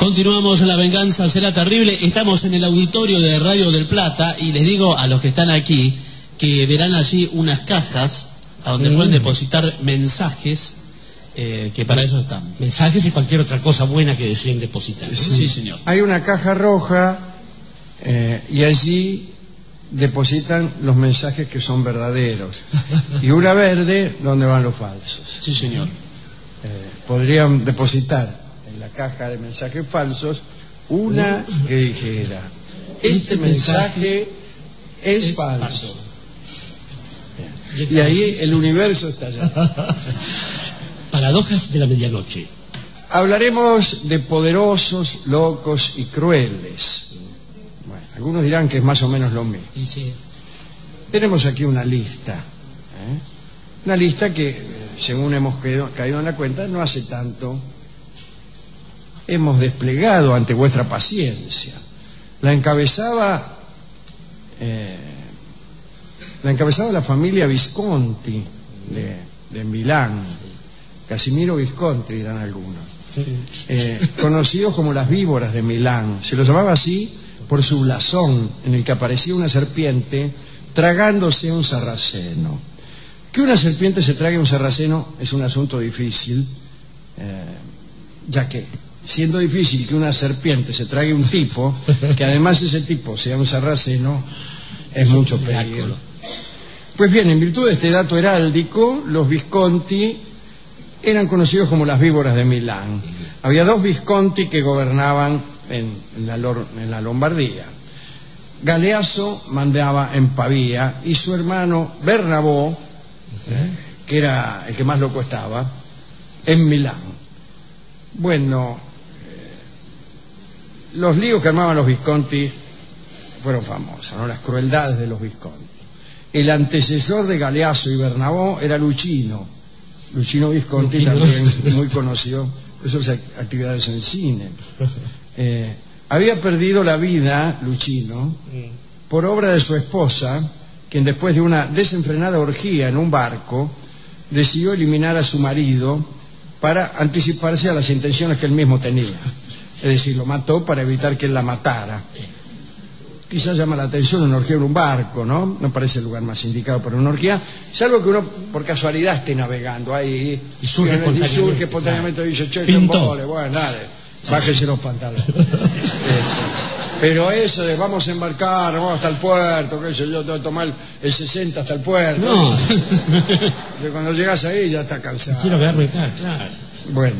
Continuamos en La Venganza Será Terrible. Estamos en el auditorio de Radio del Plata y les digo a los que están aquí que verán allí unas cajas a donde pueden depositar mensajes, que para eso están. Mensajes y cualquier otra cosa buena que deseen depositar. Sí, señor. Hay una caja roja y allí depositan los mensajes que son verdaderos. Y una verde donde van los falsos. Sí, señor. Podrían depositar en la caja de mensajes falsos una que dijera: este mensaje es falso. Y ahí el universo está allá. Paradojas de la medianoche. Hablaremos de poderosos, locos y crueles. Bueno, algunos dirán que es más o menos lo mismo. Sí. Tenemos aquí una lista. Una lista que, según hemos caído en la cuenta, no hace tanto hemos desplegado ante vuestra paciencia. La encabezaba la familia Visconti de Milán. Casimiro Visconti, dirán algunos. Conocidos como las víboras de Milán. Se los llamaba así por su blasón, en el que aparecía una serpiente tragándose un sarraceno. Que una serpiente se trague un sarraceno es un asunto difícil, ya que, siendo difícil que una serpiente se trague un tipo, que además ese tipo sea un sarraceno, es mucho peligro. Pues bien, en virtud de este dato heráldico, los Visconti eran conocidos como las víboras de Milán. Había dos Visconti que gobernaban en la Lombardía. Galeazzo mandaba en Pavía y su hermano Bernabó, que era el que más loco estaba, en Milán. Bueno, los líos que armaban los Visconti fueron famosos, ¿no? Las crueldades de los Visconti. El antecesor de Galeazzo y Bernabó era Luchino Visconti, también muy conocido por sus actividades en cine. Había perdido la vida Luchino por obra de su esposa, quien después de una desenfrenada orgía en un barco decidió eliminar a su marido para anticiparse a las intenciones que él mismo tenía. Es decir, lo mató para evitar que él la matara. Quizás llama la atención una orgía en un barco, ¿no? No parece el lugar más indicado para una orgía, salvo que uno por casualidad esté navegando ahí y surge espontáneamente, dice: che, bueno, dale, bájese los pantalones. Pero eso de vamos a embarcar, vamos hasta el puerto, qué sé yo, tengo que tomar el 60 hasta el puerto. No. Que cuando llegas ahí ya está cansado. Quiero verme acá, claro. Bueno,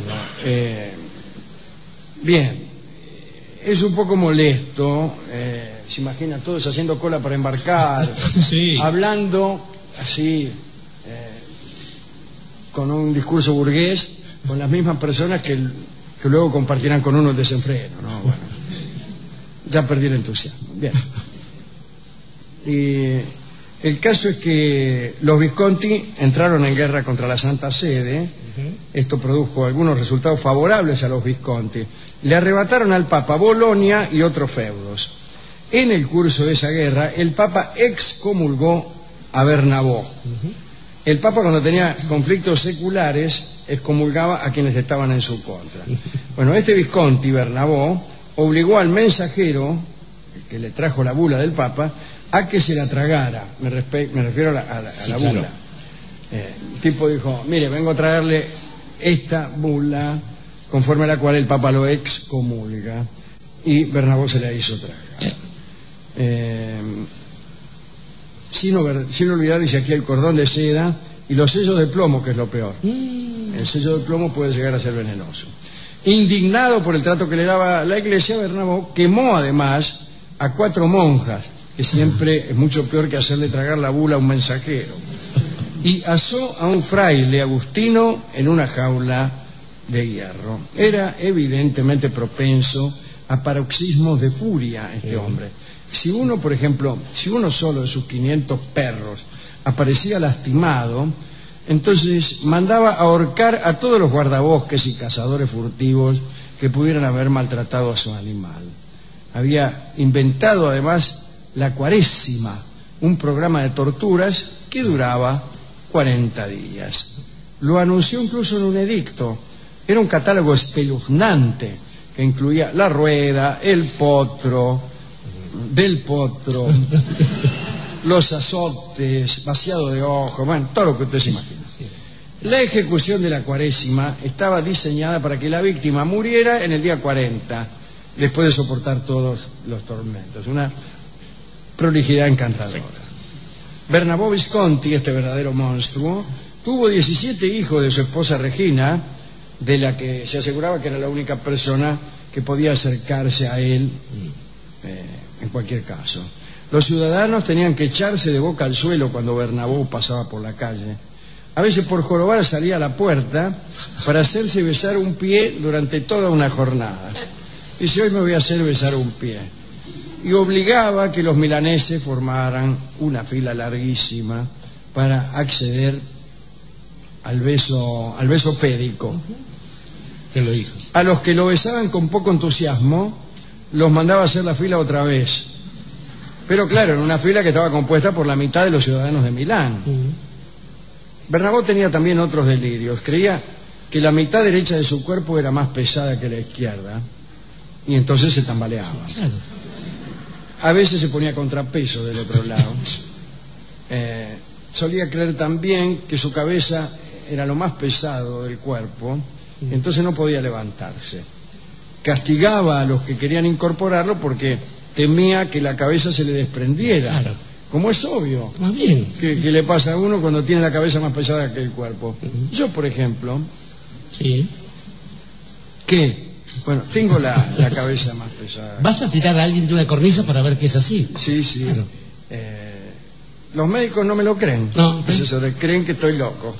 bien. Es un poco molesto, se imagina todos haciendo cola para embarcar, sí, hablando así, con un discurso burgués, con las mismas personas que luego compartirán con uno el desenfreno, ¿no? Bueno, ya perdí el entusiasmo. Bien. Y el caso es que los Visconti entraron en guerra contra la Santa Sede. Esto produjo algunos resultados favorables a los Visconti. Le arrebataron al Papa Bolonia y otros feudos. En el curso de esa guerra, el Papa excomulgó a Bernabó. El Papa, cuando tenía conflictos seculares, excomulgaba a quienes estaban en su contra. Bueno, este Visconti, Bernabó, obligó al mensajero, que le trajo la bula del Papa, a que se la tragara. Me refiero a la bula. Claro. El tipo dijo: mire, vengo a traerle esta bula, conforme a la cual el Papa lo excomulga, y Bernabó se la hizo tragar. Sin olvidar, dice aquí, el cordón de seda y los sellos de plomo, que es lo peor. El sello de plomo puede llegar a ser venenoso. Indignado por el trato que le daba la Iglesia, Bernabó quemó además a 4 monjas, que siempre es mucho peor que hacerle tragar la bula a un mensajero, y asó a un fraile agustino en una jaula de hierro. Era evidentemente propenso a paroxismos de furia este hombre. Si uno, por ejemplo, solo de sus 500 perros aparecía lastimado, entonces mandaba ahorcar a todos los guardabosques y cazadores furtivos que pudieran haber maltratado a su animal. Había inventado además la Cuaresima, un programa de torturas que duraba 40 días. Lo anunció incluso en un edicto. Era un catálogo espeluznante que incluía la rueda, el potro, del potro, los azotes, vaciado de ojos, bueno, todo lo que usted se imagina. La ejecución de la Cuaresima estaba diseñada para que la víctima muriera en el día 40, después de soportar todos los tormentos. Una prolijidad encantadora. Bernabò Visconti, este verdadero monstruo, tuvo 17 hijos de su esposa Regina, de la que se aseguraba que era la única persona que podía acercarse a él en cualquier caso. Los ciudadanos tenían que echarse de boca al suelo cuando Bernabò pasaba por la calle. A veces por jorobar salía a la puerta para hacerse besar un pie durante toda una jornada. Dice, hoy me voy a hacer besar un pie. Y obligaba a que los milaneses formaran una fila larguísima para acceder al beso pédico. A los que lo besaban con poco entusiasmo, los mandaba a hacer la fila otra vez. Pero claro, en una fila que estaba compuesta por la mitad de los ciudadanos de Milán. Bernabò tenía también otros delirios. Creía que la mitad derecha de su cuerpo era más pesada que la izquierda y entonces se tambaleaba. A veces se ponía contrapeso del otro lado. Solía creer también que su cabeza era lo más pesado del cuerpo, entonces no podía levantarse. Castigaba a los que querían incorporarlo porque temía que la cabeza se le desprendiera. Claro. Como es obvio. Más bien. Que le pasa a uno cuando tiene la cabeza más pesada que el cuerpo. Yo, por ejemplo. Sí. ¿Qué? Bueno, tengo la cabeza más pesada. Basta tirar a alguien de una cornisa para ver que es así. Sí. Claro. Los médicos no me lo creen. No. Es eso de creen que estoy loco.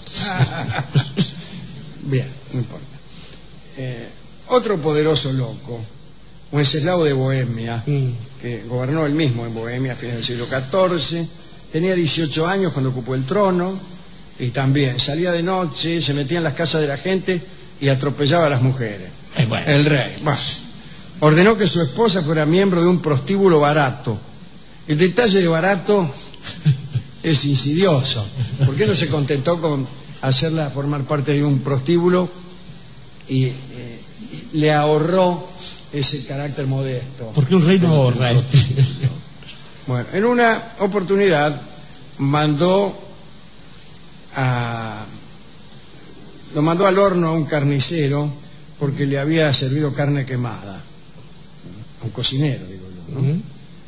Bien, no importa. Otro poderoso loco, Wenceslao de Bohemia, que gobernó él mismo en Bohemia a fines del siglo XIV, tenía 18 años cuando ocupó el trono, y también salía de noche, se metía en las casas de la gente y atropellaba a las mujeres. Bueno. El rey, ordenó que su esposa fuera miembro de un prostíbulo barato. El detalle de barato es insidioso. ¿Por qué no se contentó con hacerla formar parte de un prostíbulo y le ahorró ese carácter modesto? Porque un rey no ahorra. Bueno, en una oportunidad lo mandó al horno a un carnicero porque le había servido carne quemada. A un cocinero, digo yo, ¿no?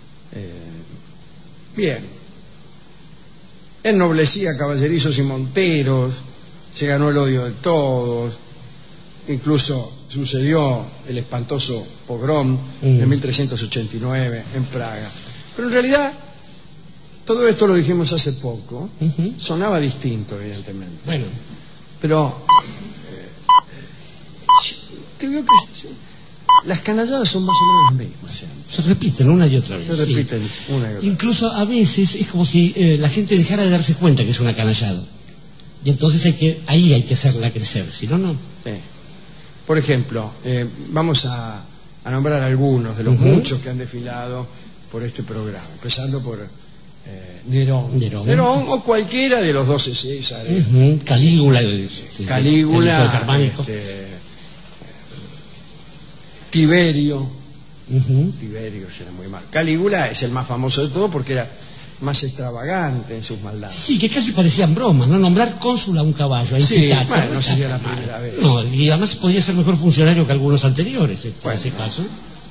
Bien. Ennoblecía caballerizos y monteros, se ganó el odio de todos, incluso sucedió el espantoso pogrom de 1389 en Praga. Pero en realidad, todo esto lo dijimos hace poco, sonaba distinto, evidentemente. Bueno. Pero te digo que las canalladas son más o menos las mismas. Se repiten una y otra vez. Se repiten una y otra vez. Incluso a veces es como si la gente dejara de darse cuenta que es una canallada. Y entonces ahí hay que hacerla crecer, si no, no. Sí. Por ejemplo, vamos a nombrar algunos de los muchos que han desfilado por este programa, empezando por Nerón o cualquiera de los 12 Césares. Calígula, Calígula, Tiberio. Tiberio será muy mal. Calígula es el más famoso de todo porque era más extravagante en sus maldades. Sí, que casi parecían bromas, ¿no? Nombrar cónsul a un caballo, a incitar. Sí, bueno, no sería la primera vez. No, y además podía ser mejor funcionario que algunos anteriores, en ese caso.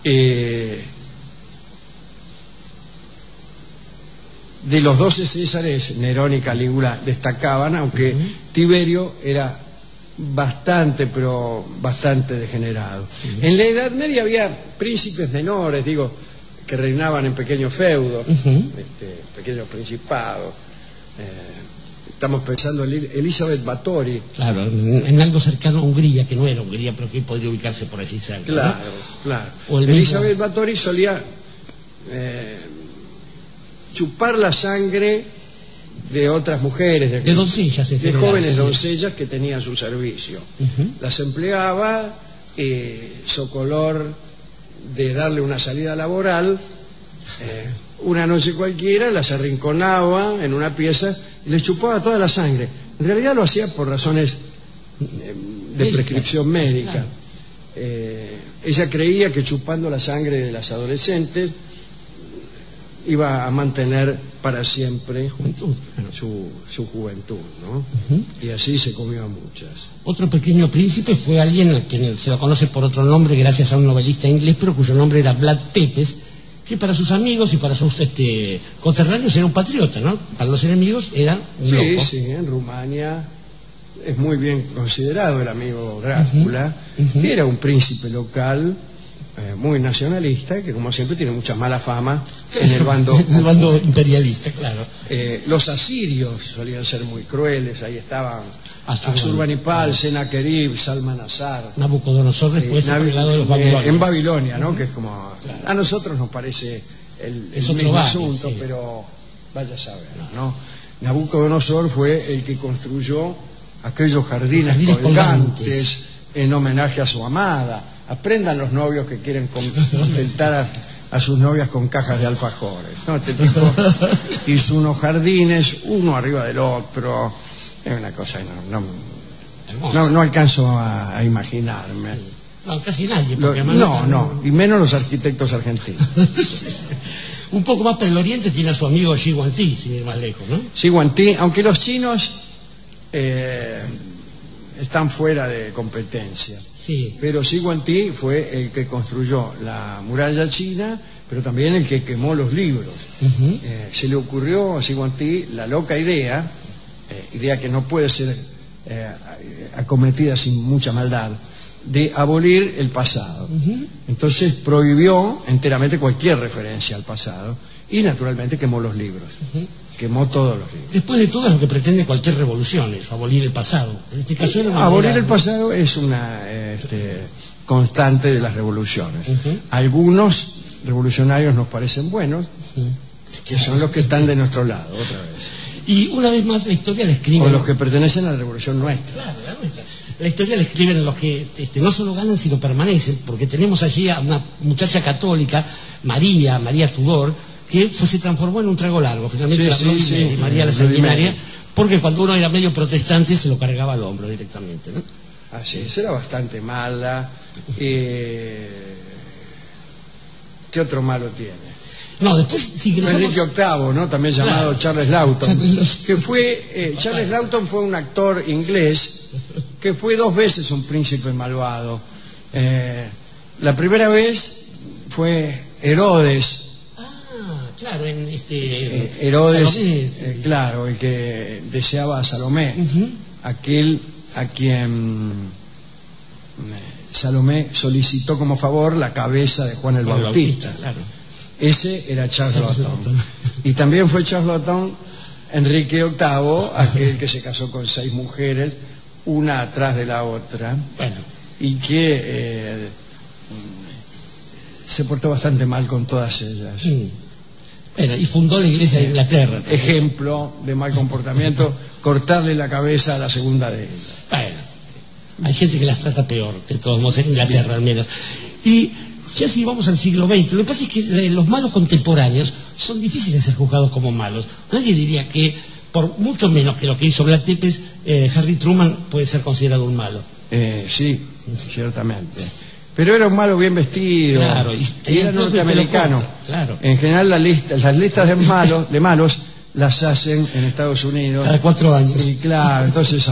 De los 12 Césares, Nerón y Calígula destacaban, aunque Tiberio era bastante degenerado. En la Edad Media había príncipes menores, que reinaban en pequeños feudos, pequeños principados. Estamos pensando en Elizabeth Báthory. Claro, en algo cercano a Hungría, que no era Hungría, pero que podría ubicarse por allí cerca. Claro, ¿no? claro. O Elizabeth Báthory solía chupar la sangre de otras mujeres, de doncellas, de jóvenes doncellas que tenían su servicio. Las empleaba, socolor de darle una salida laboral, una noche cualquiera las arrinconaba en una pieza y les chupaba toda la sangre. En realidad lo hacía por razones de prescripción médica. ella creía que chupando la sangre de las adolescentes iba a mantener para siempre su juventud, ¿no? Y así se comió a muchas. Otro pequeño príncipe fue alguien a quien se lo conoce por otro nombre gracias a un novelista inglés, pero cuyo nombre era Vlad Tepes, que para sus amigos y para sus conterráneos era un patriota, ¿no? Para los enemigos era un loco. Sí, en Rumania es muy bien considerado el amigo Drácula. Era un príncipe local, muy nacionalista, que como siempre tiene mucha mala fama en el bando, en el bando imperialista, claro. Los asirios solían ser muy crueles. Ahí estaban Asurbanipal, Sennacherib, Salmanasar, Nabucodonosor, después agregado de los babilonios. En Babilonia, ¿no? Que es como, claro, a nosotros nos parece el mismo asunto, sí, pero vaya a saber, ¿no? Nabucodonosor fue el que construyó aquellos jardines colgantes en homenaje a su amada. Aprendan los novios que quieren contentar a sus novias con cajas de alfajores, ¿no? Este tipo hizo unos jardines uno arriba del otro. Es una cosa que no alcanzo a imaginarme. No, casi nadie. Y menos los arquitectos argentinos. Un poco más para el oriente tiene a su amigo Xi Guangti, sin ir más lejos, ¿no? Xi Guangti, aunque los chinos están fuera de competencia. Sí. Pero Xi Guangti fue el que construyó la muralla china, pero también el que quemó los libros. Se le ocurrió a Xi Guangti la loca idea que no puede ser acometida sin mucha maldad, de abolir el pasado. Entonces prohibió enteramente cualquier referencia al pasado y naturalmente quemó los libros. Quemó todos los libros. Después de todo es lo que pretende cualquier revolución, es abolir el pasado. En este caso abolir el pasado es una constante de las revoluciones. Algunos revolucionarios nos parecen buenos, que son los que están de nuestro lado, otra vez. Y una vez más la historia describe... O los que pertenecen a la revolución nuestra. Claro, la nuestra. La historia la escriben los que no solo ganan, sino permanecen, porque tenemos allí a una muchacha católica, María Tudor, que se transformó en un trago largo. Finalmente y María la Sanguinaria, porque cuando uno era medio protestante se lo cargaba al hombro directamente, ¿no? Así es, era bastante mala. ¿Qué otro malo tiene? No, después si Enrique VIII, ¿no? También llamado Charles Lawton, que fue Charles Lawton fue un actor inglés que fue 2 veces un príncipe malvado. La primera vez fue Herodes. Claro, en Herodes, Salomé, claro, el que deseaba a Salomé, aquel a quien Salomé solicitó como favor la cabeza de Juan el Bautista. Claro. Ese era Charles Lawton. Y también fue Charles Lawton Enrique VIII, aquel que se casó con 6 mujeres, una atrás de la otra, y que se portó bastante mal con todas ellas. Y fundó la iglesia de Inglaterra. Ejemplo de mal comportamiento, cortarle la cabeza a la segunda de ellas. Hay gente que las trata peor, de todos modos, en Inglaterra al menos. Y ya si vamos al siglo XX, lo que pasa es que los malos contemporáneos son difíciles de ser juzgados como malos. Nadie diría que, por mucho menos que lo que hizo Vlad Tepes, Harry Truman puede ser considerado un malo. Sí, ciertamente. Pero era un malo bien vestido, claro, y era norteamericano. Claro. En general las listas de malos las hacen en Estados Unidos. Cada 4 años. Y claro, entonces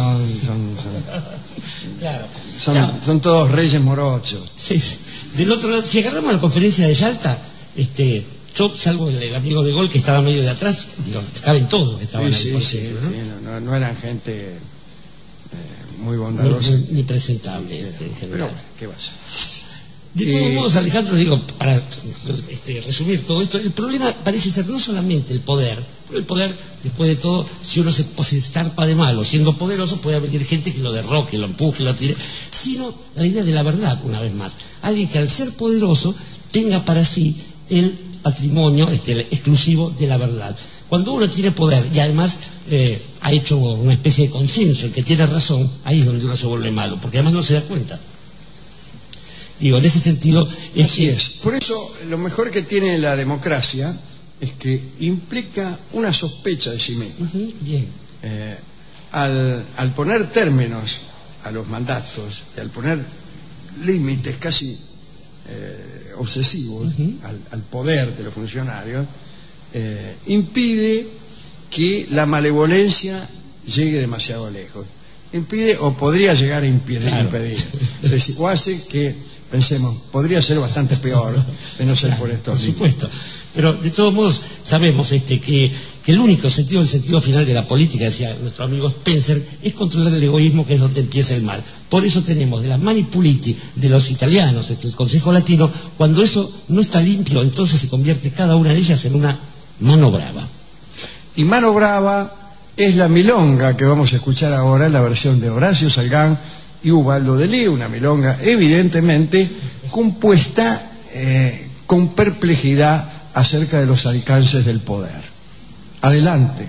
son todos reyes morochos. Sí. Del otro lado, si agarramos la conferencia de Yalta, yo, salvo el amigo de Gol que estaba medio de atrás, caben todos que estaban ahí. No eran gente muy bondadosa. Ni presentable en general. Pero, ¿qué va a ser? De todos modos, Alejandro, digo, para resumir todo esto, el problema parece ser no solamente el poder, pero el poder, después de todo, si uno se estarpa de malo, siendo poderoso, puede venir gente que lo derroque, lo empuje, lo tire, sino la idea de la verdad, una vez más. Alguien que al ser poderoso tenga para sí el patrimonio exclusivo de la verdad. Cuando uno tiene poder y además ha hecho una especie de consenso, el que tiene razón, ahí es donde uno se vuelve malo, porque además no se da cuenta. Digo, en ese sentido... Así es. Por eso, lo mejor que tiene la democracia es que implica una sospecha de sí misma. Bien. Al poner términos a los mandatos, y al poner límites casi obsesivos al poder de los funcionarios, impide que la malevolencia llegue demasiado lejos. Impide o podría llegar a impedir. Es decir, o hace que pensemos, podría ser bastante peor de no ser por estos límites. Por supuesto. Pero de todos modos sabemos que el único sentido, el sentido final de la política, decía nuestro amigo Spencer, es controlar el egoísmo, que es donde empieza el mal. Por eso tenemos de la manipuliti de los italianos, el Consejo Latino, cuando eso no está limpio, entonces se convierte cada una de ellas en una mano brava. Y mano brava es la milonga que vamos a escuchar ahora en la versión de Horacio Salgán y Ubaldo de Lío, una milonga evidentemente compuesta con perplejidad acerca de los alcances del poder. Adelante.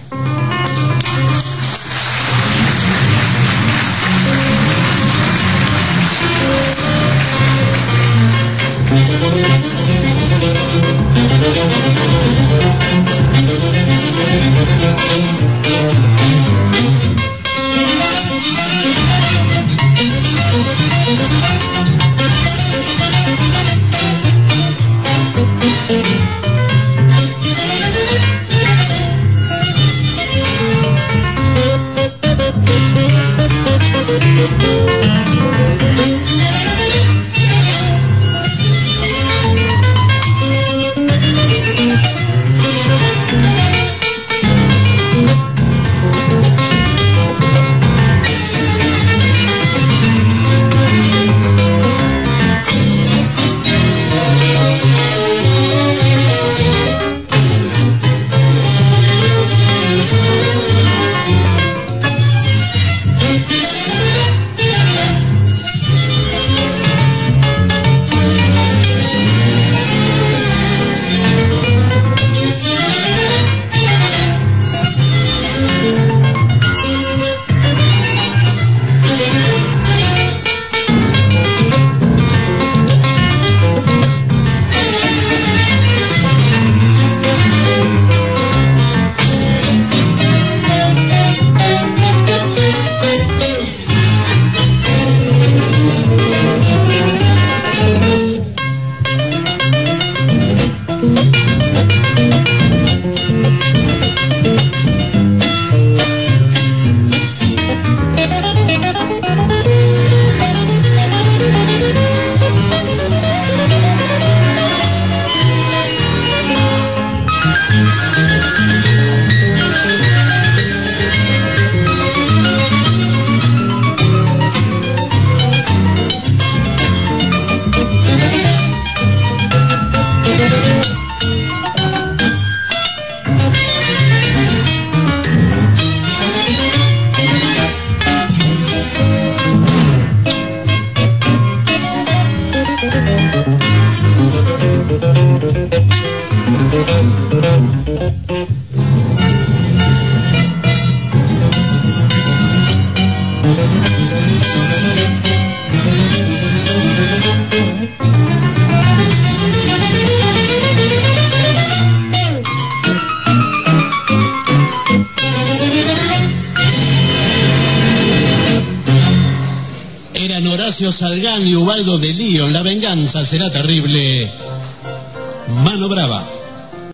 Horacio Salgán y Ubaldo de Lío, la venganza será terrible. Mano brava.